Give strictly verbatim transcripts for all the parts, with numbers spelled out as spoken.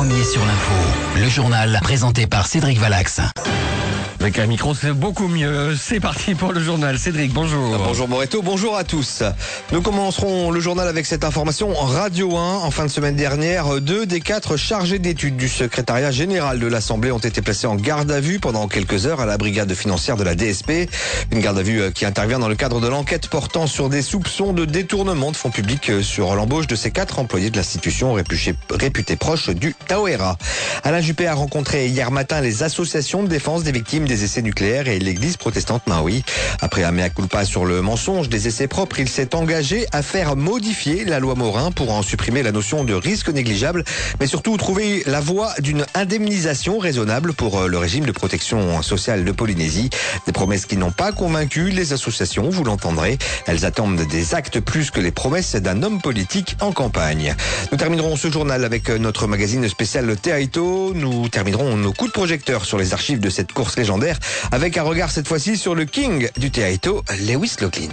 premier sur l'info. Le journal présenté par Cédric Valax. Avec un micro, c'est beaucoup mieux. C'est parti pour le journal. Cédric, bonjour. Bonjour Moreto, bonjour à tous. Nous commencerons le journal avec cette information. Radio un, en fin de semaine dernière, deux des quatre chargés d'études du secrétariat général de l'Assemblée ont été placés en garde à vue pendant quelques heures à la brigade financière de la D S P. Une garde à vue qui intervient dans le cadre de l'enquête portant sur des soupçons de détournement de fonds publics sur l'embauche de ces quatre employés de l'institution réputés proches du Tahoeira. Alain Juppé a rencontré hier matin les associations de défense des victimes des essais nucléaires et l'église protestante Maui. Après un mea culpa sur le mensonge des essais propres, il s'est engagé à faire modifier la loi Morin pour en supprimer la notion de risque négligeable, mais surtout trouver la voie d'une indemnisation raisonnable pour le régime de protection sociale de Polynésie. Des promesses qui n'ont pas convaincu les associations, vous l'entendrez. Elles attendent des actes plus que les promesses d'un homme politique en campagne. Nous terminerons ce journal avec notre magazine spécial Teaito. Nous terminerons nos coups de projecteur sur les archives de cette course légendaire avec un regard cette fois-ci sur le king du Teaito, Lewis Locklin.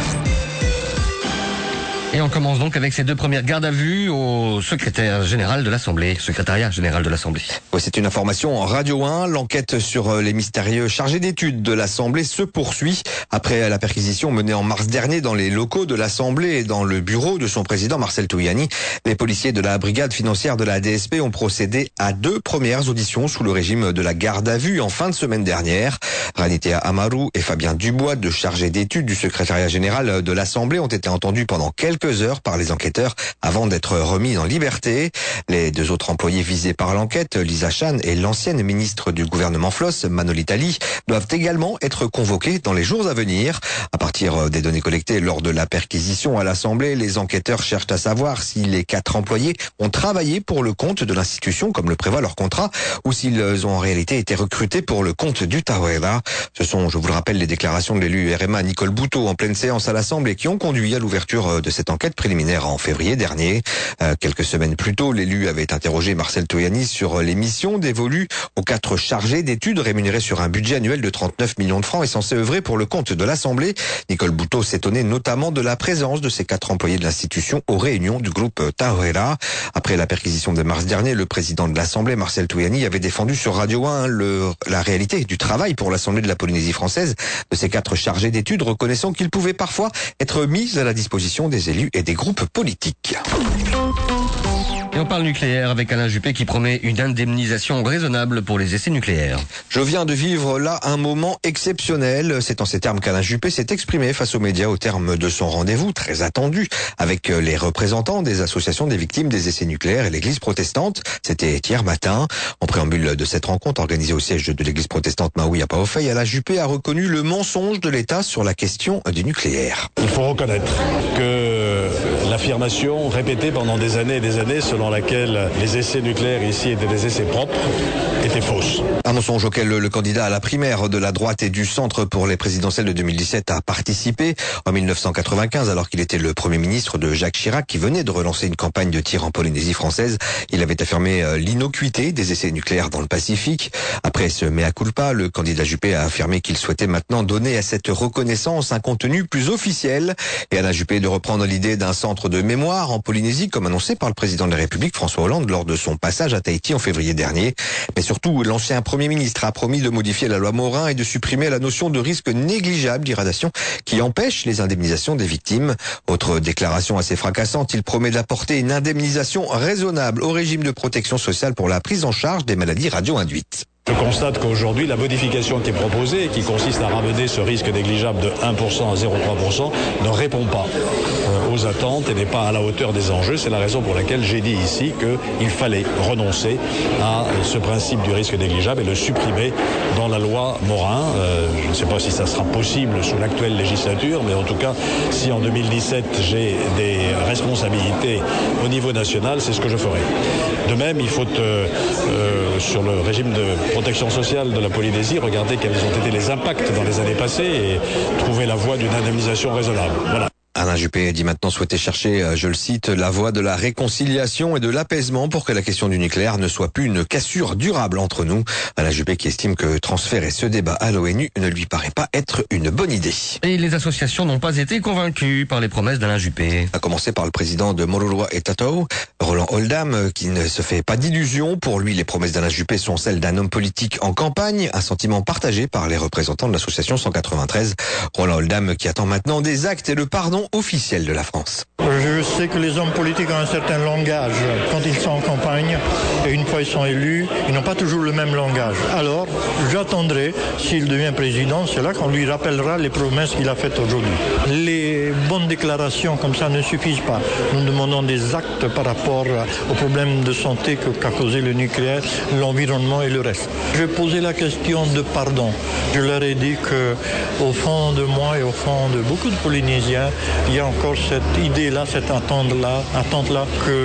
Et on commence donc avec ces deux premières gardes à vue au secrétaire général de l'Assemblée, secrétariat général de l'Assemblée. Oui, c'est une information en Radio un. L'enquête sur les mystérieux chargés d'études de l'Assemblée se poursuit après la perquisition menée en mars dernier dans les locaux de l'Assemblée et dans le bureau de son président Marcel Touyani. Les policiers de la brigade financière de la D S P ont procédé à deux premières auditions sous le régime de la garde à vue en fin de semaine dernière. Ranitea Amaru et Fabien Dubois, deux chargés d'études du secrétariat général de l'Assemblée, ont été entendus pendant quelques heures par les enquêteurs avant d'être remis en liberté. Les deux autres employés visés par l'enquête, Lisa Chan et l'ancienne ministre du gouvernement Floss, Manolita Lee, doivent également être convoqués dans les jours à venir. À partir des données collectées lors de la perquisition à l'Assemblée, les enquêteurs cherchent à savoir si les quatre employés ont travaillé pour le compte de l'institution comme le prévoit leur contrat ou s'ils ont en réalité été recrutés pour le compte du Tahoeira. Ce sont, je vous le rappelle, les déclarations de l'élu R M A Nicole Bouteau en pleine séance à l'Assemblée qui ont conduit à l'ouverture de cette enquête préliminaire en février dernier. Euh, quelques semaines plus tôt, l'élu avait interrogé Marcel Touyani sur les missions dévolues aux quatre chargés d'études rémunérés sur un budget annuel de trente-neuf millions de francs et censés œuvrer pour le compte de l'Assemblée. Nicole Bouteau s'étonnait notamment de la présence de ces quatre employés de l'institution aux réunions du groupe Tahoeira. Après la perquisition de mars dernier, le président de l'Assemblée, Marcel Touyani, avait défendu sur Radio un le, la réalité du travail pour l'Assemblée de la Polynésie française de ces quatre chargés d'études, reconnaissant qu'ils pouvaient parfois être mis à la disposition des élus et des groupes politiques. Et on parle nucléaire avec Alain Juppé qui promet une indemnisation raisonnable pour les essais nucléaires. Je viens de vivre là un moment exceptionnel. C'est en ces termes qu'Alain Juppé s'est exprimé face aux médias au terme de son rendez-vous très attendu avec les représentants des associations des victimes des essais nucléaires et l'église protestante. C'était hier matin. En préambule de cette rencontre organisée au siège de l'église protestante Maui à Pao'ofei, Alain Juppé a reconnu le mensonge de l'État sur la question du nucléaire. Il faut reconnaître que l'affirmation répétée pendant des années et des années selon laquelle les essais nucléaires ici étaient des essais propres était fausse. Un mensonge auquel le candidat à la primaire de la droite et du centre pour les présidentielles de deux mille dix-sept a participé en mille neuf cent quatre-vingt-quinze alors qu'il était le premier ministre de Jacques Chirac qui venait de relancer une campagne de tir en Polynésie française. Il avait affirmé l'innocuité des essais nucléaires dans le Pacifique. Après ce mea culpa, le candidat Juppé a affirmé qu'il souhaitait maintenant donner à cette reconnaissance un contenu plus officiel et Alain Juppé de reprendre l'idée d'un centre de mémoire en Polynésie comme annoncé par le président de la République François Hollande lors de son passage à Tahiti en février dernier. Mais surtout, l'ancien Premier ministre a promis de modifier la loi Morin et de supprimer la notion de risque négligeable d'irradiation qui empêche les indemnisations des victimes. Autre déclaration assez fracassante, il promet d'apporter une indemnisation raisonnable au régime de protection sociale pour la prise en charge des maladies radio-induites. Je constate qu'aujourd'hui, la modification qui est proposée, qui consiste à ramener ce risque négligeable de un pour cent à zéro virgule trois pour cent, ne répond pas aux attentes et n'est pas à la hauteur des enjeux. C'est la raison pour laquelle j'ai dit ici qu'il fallait renoncer à ce principe du risque négligeable et le supprimer dans la loi Morin. Euh, je ne sais pas si ça sera possible sous l'actuelle législature, mais en tout cas, si en deux mille dix-sept j'ai des responsabilités au niveau national, c'est ce que je ferai. De même, il faut, euh, euh, sur le régime de protection sociale de la Polynésie, regarder quels ont été les impacts dans les années passées et trouver la voie d'une indemnisation raisonnable. Voilà. Alain Juppé dit maintenant souhaiter chercher, je le cite, la voie de la réconciliation et de l'apaisement pour que la question du nucléaire ne soit plus une cassure durable entre nous. Alain Juppé qui estime que transférer ce débat à l'ONU ne lui paraît pas être une bonne idée. Et les associations n'ont pas été convaincues par les promesses d'Alain Juppé. À commencer par le président de Moruroa et Tatao, Roland Oldham, qui ne se fait pas d'illusions. Pour lui, les promesses d'Alain Juppé sont celles d'un homme politique en campagne, un sentiment partagé par les représentants de l'association cent quatre-vingt-treize. Roland Oldham qui attend maintenant des actes et le pardon officiel de la France. Je sais que les hommes politiques ont un certain langage quand ils sont en campagne et une fois ils sont élus, ils n'ont pas toujours le même langage. Alors, j'attendrai, s'il devient président, c'est là qu'on lui rappellera les promesses qu'il a faites aujourd'hui. Les bonnes déclarations comme ça ne suffisent pas. Nous demandons des actes par rapport aux problèmes de santé qu'a causé le nucléaire, l'environnement et le reste. Je vais poser la question de pardon. Je leur ai dit qu'au fond de moi et au fond de beaucoup de Polynésiens, il y a encore cette idée-là, cette attente-là, attente-là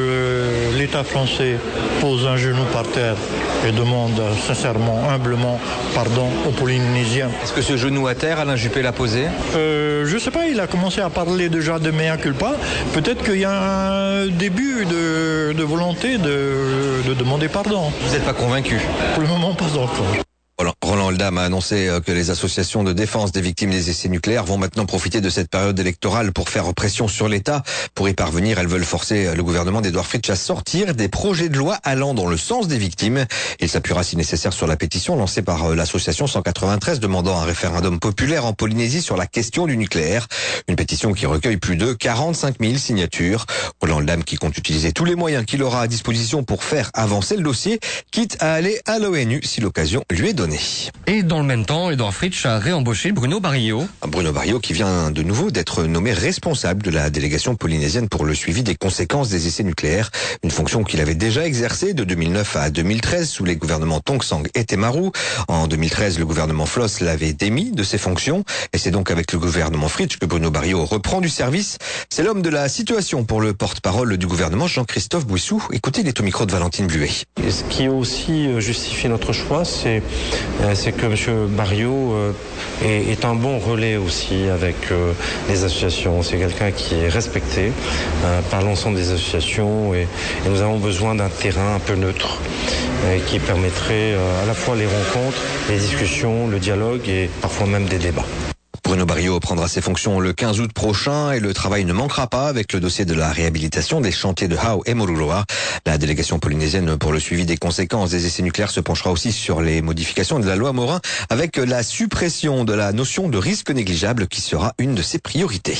que l'État français pose un genou par terre et demande sincèrement, humblement pardon aux Polynésiens. Est-ce que ce genou à terre, Alain Juppé l'a posé ? euh, Je ne sais pas, il a commencé à parler déjà de mea culpa. Peut-être qu'il y a un début de, de volonté de, de demander pardon. Vous n'êtes pas convaincu ? Pour le moment, pas encore. Roland Oldham a annoncé que les associations de défense des victimes des essais nucléaires vont maintenant profiter de cette période électorale pour faire pression sur l'État. Pour y parvenir, elles veulent forcer le gouvernement d'Edouard Fritsch à sortir des projets de loi allant dans le sens des victimes. Il s'appuiera si nécessaire sur la pétition lancée par l'association cent quatre-vingt-treize demandant un référendum populaire en Polynésie sur la question du nucléaire. Une pétition qui recueille plus de quarante-cinq mille signatures. Roland Oldham qui compte utiliser tous les moyens qu'il aura à disposition pour faire avancer le dossier, quitte à aller à l'ONU si l'occasion lui est donnée. Et dans le même temps, Edouard Fritsch a réembauché Bruno Barillot. Bruno Barillot qui vient de nouveau d'être nommé responsable de la délégation polynésienne pour le suivi des conséquences des essais nucléaires. Une fonction qu'il avait déjà exercée de deux mille neuf à deux mille treize sous les gouvernements Tongsang et Temaru. En deux mille treize, le gouvernement Floss l'avait démis de ses fonctions. Et c'est donc avec le gouvernement Fritsch que Bruno Barillot reprend du service. C'est l'homme de la situation pour le porte-parole du gouvernement, Jean-Christophe Bouissou. Écoutez, il est au micro de Valentine Bluet. Et ce qui aussi justifie notre choix, c'est c'est que M. Barillot est, est un bon relais aussi avec les associations. C'est quelqu'un qui est respecté par l'ensemble des associations et, et nous avons besoin d'un terrain un peu neutre qui permettrait à la fois les rencontres, les discussions, le dialogue et parfois même des débats. Bruno Barillot prendra ses fonctions le quinze août prochain et le travail ne manquera pas avec le dossier de la réhabilitation des chantiers de Hao et Moruroa. La délégation polynésienne pour le suivi des conséquences des essais nucléaires se penchera aussi sur les modifications de la loi Morin avec la suppression de la notion de risque négligeable qui sera une de ses priorités.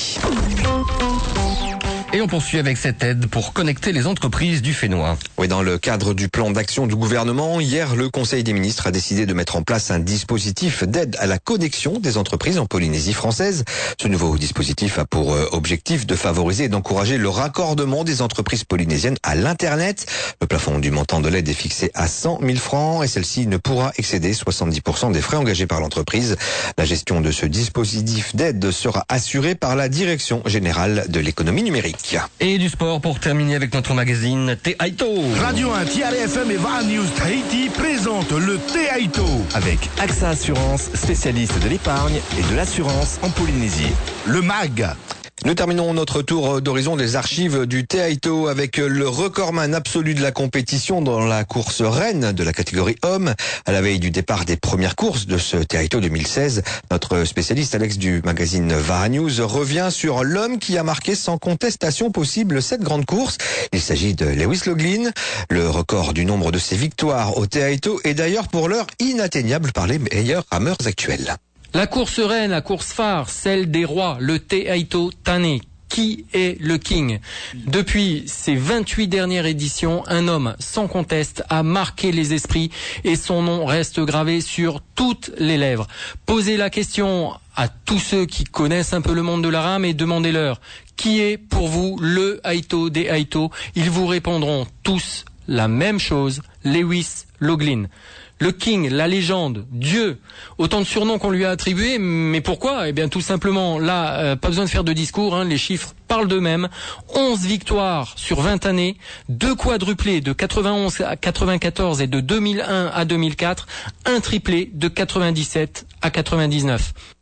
Et on poursuit avec cette aide pour connecter les entreprises du Fénois. Oui, dans le cadre du plan d'action du gouvernement, hier, le Conseil des ministres a décidé de mettre en place un dispositif d'aide à la connexion des entreprises en Polynésie française. Ce nouveau dispositif a pour objectif de favoriser et d'encourager le raccordement des entreprises polynésiennes à l'Internet. Le plafond du montant de l'aide est fixé à cent mille francs et celle-ci ne pourra excéder soixante-dix pour cent des frais engagés par l'entreprise. La gestion de ce dispositif d'aide sera assurée par la Direction générale de l'économie numérique. Et du sport pour terminer avec notre magazine Teaito. Radio un, T R F M et Vaha News Tahiti présentent le Teaito avec A X A Assurance, spécialiste de l'épargne et de l'assurance en Polynésie. Le M A G. Nous terminons notre tour d'horizon des archives du Teaito avec le recordman absolu de la compétition dans la course reine de la catégorie homme. À la veille du départ des premières courses de ce Teaito deux mille seize, notre spécialiste Alex du magazine Vaha News revient sur l'homme qui a marqué sans contestation possible cette grande course. Il s'agit de Lewis Loughlin. Le record du nombre de ses victoires au Teaito est d'ailleurs pour l'heure inatteignable par les meilleurs rameurs actuels. La course reine, la course phare, celle des rois, le Teaito Tane. Qui est le King? Depuis ses vingt-huit dernières éditions, un homme sans conteste a marqué les esprits et son nom reste gravé sur toutes les lèvres. Posez la question à tous ceux qui connaissent un peu le monde de la rame et demandez-leur qui est pour vous le Aito des Aito. Ils vous répondront tous la même chose, Lewis Loughlin. Le King, la légende, Dieu, autant de surnoms qu'on lui a attribués, mais pourquoi? Eh bien tout simplement, là, euh, pas besoin de faire de discours, hein, les chiffres parlent d'eux-mêmes. onze victoires sur vingt années, deux quadruplés de quatre-vingt-onze à quatre-vingt-quatorze et de deux mille un à deux mille quatre, un triplé de quatre-vingt-dix-sept à quatre-vingt-dix-neuf.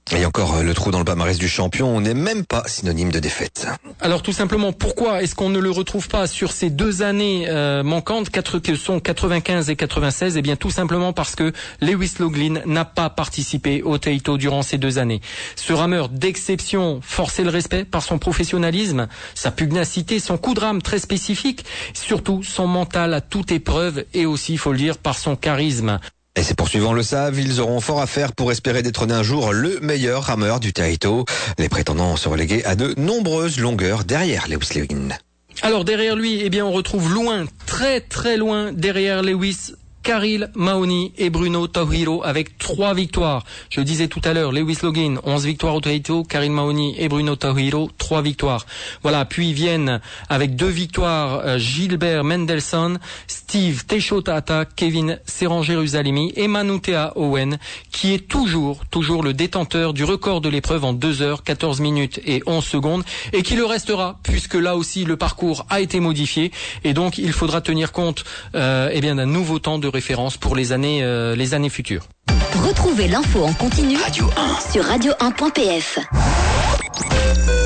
Et encore, le trou dans le palmarès du champion n'est même pas synonyme de défaite. Alors tout simplement, pourquoi est-ce qu'on ne le retrouve pas sur ces deux années euh, manquantes, quatre, que sont quatre-vingt-quinze et quatre-vingt-seize? Eh bien tout simplement parce que Lewis Loughlin n'a pas participé au Taito durant ces deux années. Ce rameur d'exception forçait le respect par son professionnalisme, sa pugnacité, son coup de rame très spécifique, surtout son mental à toute épreuve et aussi, il faut le dire, par son charisme. Et ces poursuivants le savent, ils auront fort à faire pour espérer détrôner un jour le meilleur rameur du Taito. Les prétendants se relégués à de nombreuses longueurs derrière Lewis Loughlin. Alors derrière lui, eh bien on retrouve loin, très très loin derrière Lewis, Kyril Mahoney et Bruno Tauhiro avec trois victoires. Je disais tout à l'heure, Lewis Loughlin, onze victoires au Taito, Kyril Mahoney et Bruno Tauhiro, trois victoires. Voilà, puis viennent avec deux victoires euh, Gilbert Mendelssohn, Steve Teixeira, Kevin Serran-Jérusalemi et Manutea Owen, qui est toujours, toujours le détenteur du record de l'épreuve en deux heures, quatorze minutes et onze secondes, et qui le restera, puisque là aussi le parcours a été modifié, et donc il faudra tenir compte euh, eh bien d'un nouveau temps de référence pour les années, euh, les années futures. Retrouvez l'info en continu Radio un sur radio un point p f.